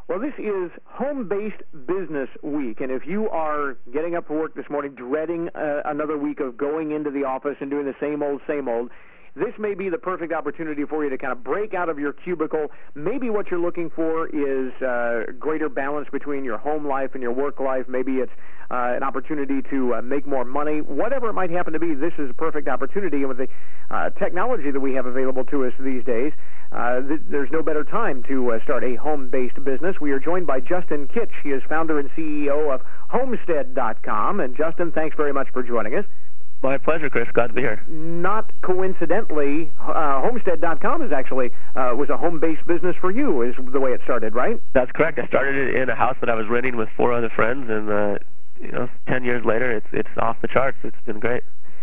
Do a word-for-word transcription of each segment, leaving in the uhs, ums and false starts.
Well, this is Home-Based Business Week, and if you are getting up for work this morning dreading uh, another week of going into the office and doing the same old, same old, this may be the perfect opportunity for you to kind of break out of your cubicle. Maybe what you're looking for is uh, greater balance between your home life and your work life. Maybe it's uh, an opportunity to uh, make more money. Whatever it might happen to be, this is a perfect opportunity. And with the uh, technology that we have available to us these days, uh, th- there's no better time to uh, start a home-based business. We are joined by Justin Kitch. He is founder and C E O of Homestead dot com. And Justin, thanks very much for joining us. My pleasure, Chris. Glad to be here. Not coincidentally, uh, Homestead dot com is actually uh, was a home-based business for you, is the way it started, right? That's correct. I started it in a house that I was renting with four other friends, and uh, you know, ten years later, it's it's off the charts. It's been great.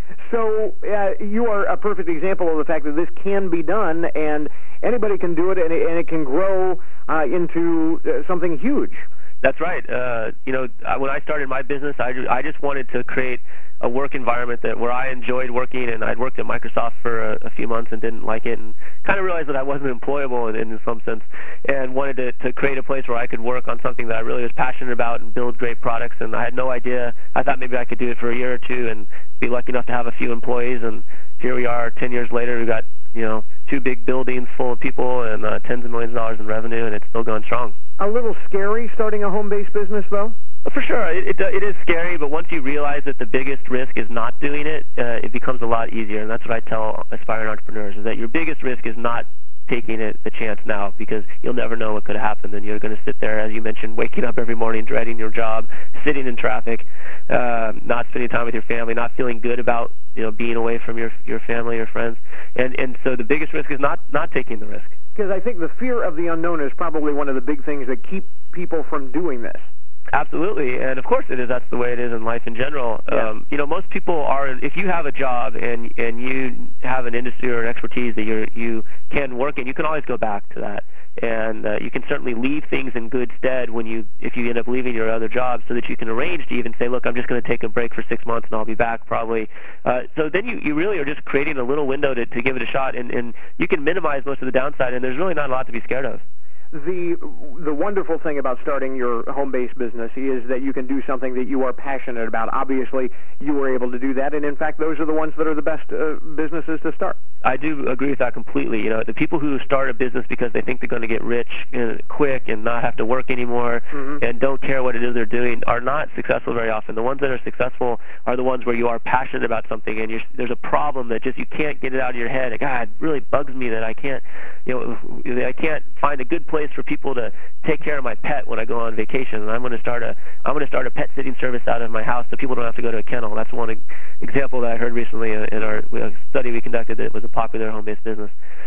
So uh, you are a perfect example of the fact that this can be done, and anybody can do it, and it, and it can grow uh, into uh, something huge. That's right. Uh, you know, when I started my business, I, I just wanted to create a work environment that where I enjoyed working, and I'd worked at Microsoft for a, a few months and didn't like it, and kind of realized that I wasn't employable in, in some sense, and wanted to, to create a place where I could work on something that I really was passionate about and build great products. And I had no idea. I thought maybe I could do it for a year or two and be lucky enough to have a few employees, and here we are ten years later. We've got, you know, two big buildings full of people and uh, tens of millions of dollars in revenue, and it's still going strong. A little scary starting a home-based business, though? For sure. It, it, it is scary, but once you realize that the biggest risk is not doing it, uh, it becomes a lot easier. And that's what I tell aspiring entrepreneurs, is that your biggest risk is not taking it the chance now, because you'll never know what could have happened. And you're going to sit there, as you mentioned, waking up every morning, dreading your job, sitting in traffic, uh, not spending time with your family, not feeling good about, you know, being away from your your family, your friends. And and so the biggest risk is not, not taking the risk. Because I think the fear of the unknown is probably one of the big things that keep people from doing this. Absolutely, and of course it is. That's the way it is in life in general. Yeah. Um, you know, most people are. If you have a job and and you have an industry or an expertise that you you can work in, you can always go back to that, and uh, you can certainly leave things in good stead when you if you end up leaving your other job, so that you can arrange to even say, look, I'm just going to take a break for six months and I'll be back probably. Uh, so then you, you really are just creating a little window to, to give it a shot, and, and you can minimize most of the downside, and there's really not a lot to be scared of. The the wonderful thing about starting your home-based business is that you can do something that you are passionate about. Obviously, you were able to do that, and in fact, those are the ones that are the best uh, businesses to start. I do agree with that completely. You know, the people who start a business because they think they're going to get rich uh, quick and not have to work anymore, mm-hmm. and don't care what it is they're doing, are not successful very often. The ones that are successful are the ones where you are passionate about something, and you're, there's a problem that just you can't get it out of your head. Like, God, it really bugs me that I can't, you know, I can't find a good place for people to take care of my pet when I go on vacation, and I'm going to start a I'm going to start a pet sitting service out of my house so people don't have to go to a kennel. That's one example that I heard recently in our study we conducted that was a popular home-based business.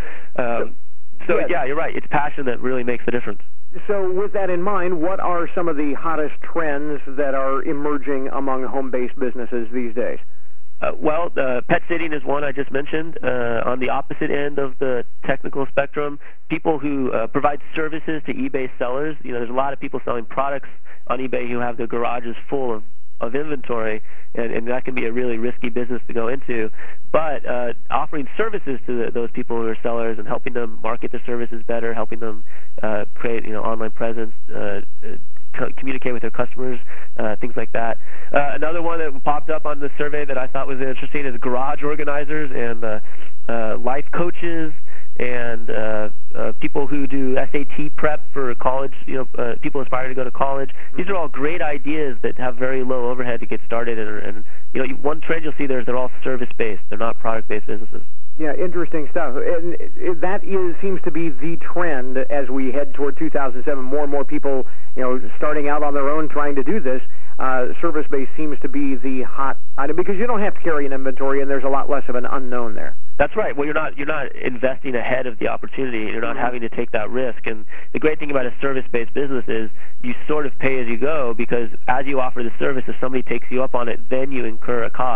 Um, so yes. yeah, you're right. It's passion that really makes the difference. So with that in mind, what are some of the hottest trends that are emerging among home-based businesses these days? Uh, well, uh, pet sitting is one I just mentioned. Uh, on the opposite end of the technical spectrum, people who uh, provide services to eBay sellers. You know, there's a lot of people selling products on eBay who have their garages full of, of inventory, and, and that can be a really risky business to go into. But uh, offering services to the, those people who are sellers and helping them market their services better, helping them uh, create, you know, online presence, uh, communicate with their customers, uh, things like that. Uh, another one that popped up on the survey that I thought was interesting is garage organizers and uh, uh, life coaches and uh, uh, people who do S A T prep for college, you know, uh, people aspiring to go to college. These are all great ideas that have very low overhead to get started. And, and you know, one trend you'll see there is they're all service-based. They're not product-based businesses. Yeah, interesting stuff. And that is seems to be the trend as we head toward two thousand seven. More and more people, you know, starting out on their own trying to do this. Uh, service-based seems to be the hot item because you don't have to carry an inventory, and there's a lot less of an unknown there. That's right. Well, you're not you're not investing ahead of the opportunity. You're not mm-hmm. having to take that risk. And the great thing about a service-based business is you sort of pay as you go, because as you offer the service, if somebody takes you up on it, then you incur a cost.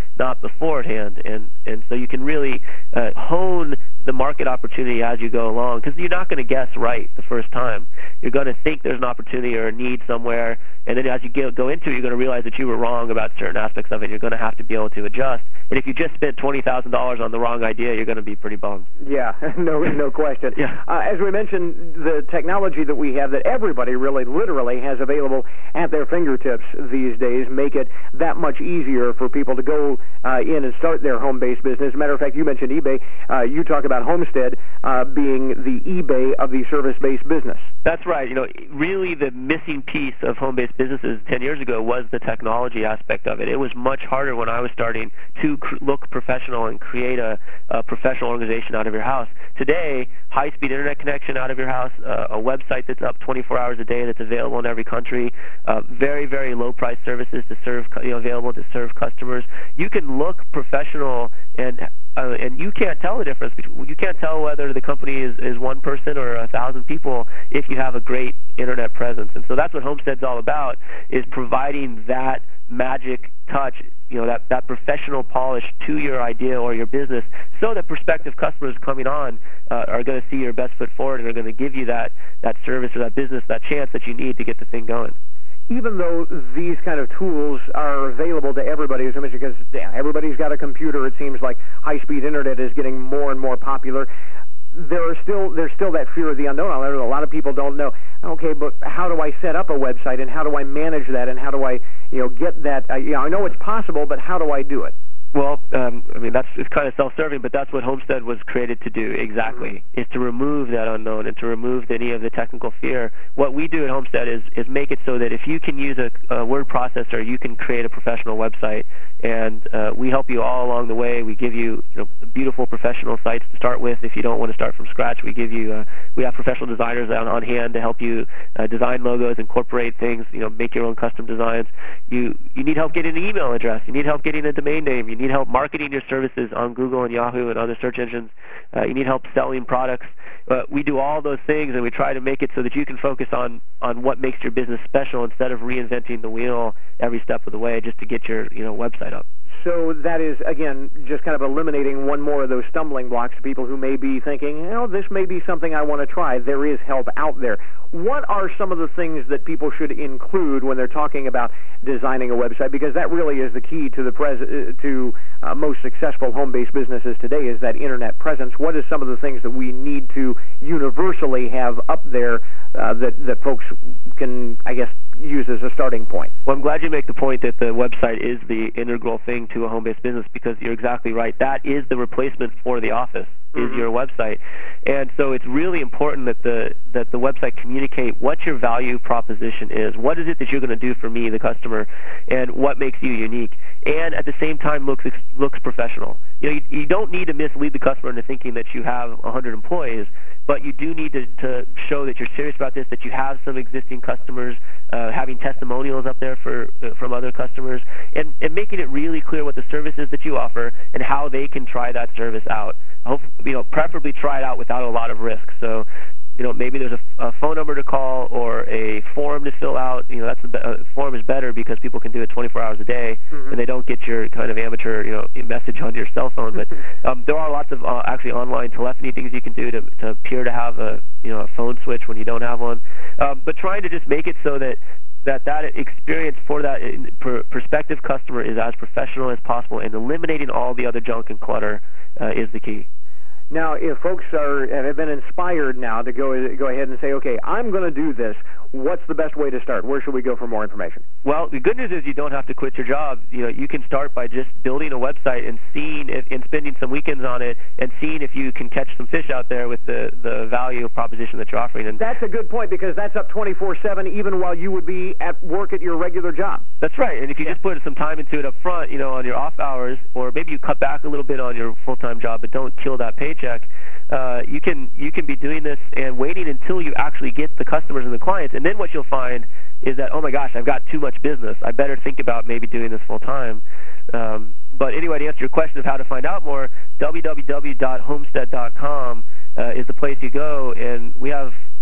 not beforehand. And and so you can really uh, hone the market opportunity as you go along, because you're not going to guess right the first time. You're going to think there's an opportunity or a need somewhere, and then as you get, go into it, you're going to realize that you were wrong about certain aspects of it. You're going to have to be able to adjust. And if you just spent twenty thousand dollars on the wrong idea, you're going to be pretty bummed. Yeah, no, no question. Yeah. Uh, as we mentioned, the technology that we have, that everybody really, literally has available at their fingertips these days, make it that much easier for people to go uh, in and start their home-based business. As a matter of fact, you mentioned eBay. Uh, you talk about Homestead uh, being the eBay of the service-based business. That's right. You know, really the missing piece of home-based businesses ten years ago was the technology aspect of it. It was much harder when I was starting to cr- look professional and create a, a professional organization out of your house. Today, high-speed internet connection out of your house, uh, a website that's up twenty-four hours a day that's available in every country, uh, very, very low-price services to serve, you know, available to serve customers. You can look professional, and uh, and you can't tell the difference. Between, you can't tell whether the company is, is one person or a thousand people if you have a great internet presence. And so that's what Homestead's all about, is providing that magic touch, you know, that, that professional polish to your idea or your business, so that prospective customers coming on uh, are going to see your best foot forward and are going to give you that, that service or that business, that chance that you need to get the thing going. Even though these kind of tools are available to everybody, as I mentioned, because yeah, everybody's got a computer, it seems like high-speed internet is getting more and more popular. There are still there's still that fear of the unknown. A lot of people don't know. Okay, but how do I set up a website, and how do I manage that, and how do I, you know, get that? Uh, you know, I know it's possible, but how do I do it? Well, um, I mean, that's it's kind of self-serving, but that's what Homestead was created to do exactly, is to remove that unknown and to remove any of the technical fear. What we do at Homestead is, is make it so that if you can use a, a word processor, you can create a professional website, and uh, we help you all along the way. We give you, you know, beautiful professional sites to start with. If you don't want to start from scratch, we give you, uh, we have professional designers on, on hand to help you uh, design logos, incorporate things, you know, make your own custom designs. You, you need help getting an email address. You need help getting a domain name. You need help marketing your services on Google and Yahoo and other search engines. Uh, you need help selling products. Uh, we do all those things, and we try to make it so that you can focus on, on what makes your business special instead of reinventing the wheel every step of the way just to get your, you know, website up. So that is, again, just kind of eliminating one more of those stumbling blocks to people who may be thinking, you know, this may be something I want to try. There is help out there. What are some of the things that people should include when they're talking about designing a website? Because that really is the key to the pres- to uh, most successful home-based businesses today, is that internet presence. What is some of the things that we need to universally have up there uh, that, that folks can, I guess, use as a starting point? Well, I'm glad you make the point that the website is the integral thing to a home-based business, because you're exactly right. That is the replacement for the office, is mm-hmm. your website. And so it's really important that the that the website communicate what your value proposition is. What is it that you're going to do for me, the customer, and what makes you unique? And at the same time looks looks professional. You know, you, you don't need to mislead the customer into thinking that you have one hundred employees, but you do need to, to show that you're serious about this, that you have some existing customers, uh, having testimonials up there for uh, from other customers, and, and making it really clear what the service is that you offer and how they can try that service out. Hope, you know, preferably try it out without a lot of risk. So, you know, maybe there's a, a phone number to call or a form to fill out. You know, that's a, a form is better because people can do it twenty-four hours a day, mm-hmm. and they don't get your kind of amateur, you know, message on your cell phone. But um, there are lots of uh, actually online telephony things you can do to, to appear to have a, you know, a phone switch when you don't have one. Um, but trying to just make it so that that that experience for that per, prospective customer is as professional as possible, and eliminating all the other junk and clutter uh, is the key. Now, if folks are have been inspired now to go go ahead and say, okay, I'm going to do this, what's the best way to start? Where should we go for more information? Well, the good news is you don't have to quit your job. You know, you can start by just building a website and seeing if, and spending some weekends on it and seeing if you can catch some fish out there with the, the value proposition that you're offering. And that's a good point, because that's up twenty-four seven even while you would be at work at your regular job. That's right. And if you yeah. just put some time into it up front, you know, on your off hours, or maybe you cut back a little bit on your full-time job, but don't kill that paycheck, uh, you can you can be doing this and waiting until you actually get the customers and the clients. And then what you'll find is that, oh my gosh, I've got too much business. I better think about maybe doing this full time. Um, but anyway, to answer your question of how to find out more, w w w dot homestead dot com uh, is the place you go, and we have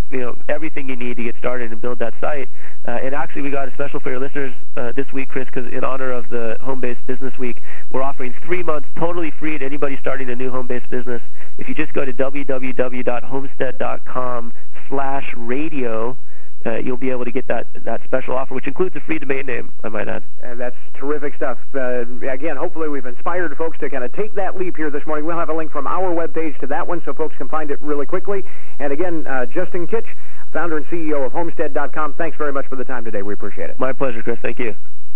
you know, everything you need to get started and build that site. Uh, and actually, we got a special for your listeners uh, this week, Chris, because in honor of the Home-Based Business Week, we're offering three months totally free to anybody starting a new home-based business. If you just go to w w w dot homestead dot com slash radio, Uh, you'll be able to get that, that special offer, which includes a free domain name, I might add. And that's terrific stuff. Uh, again, hopefully we've inspired folks to kind of take that leap here this morning. We'll have a link from our webpage to that one so folks can find it really quickly. And again, uh, Justin Kitch, founder and C E O of homestead dot com, thanks very much for the time today. We appreciate it. My pleasure, Chris. Thank you.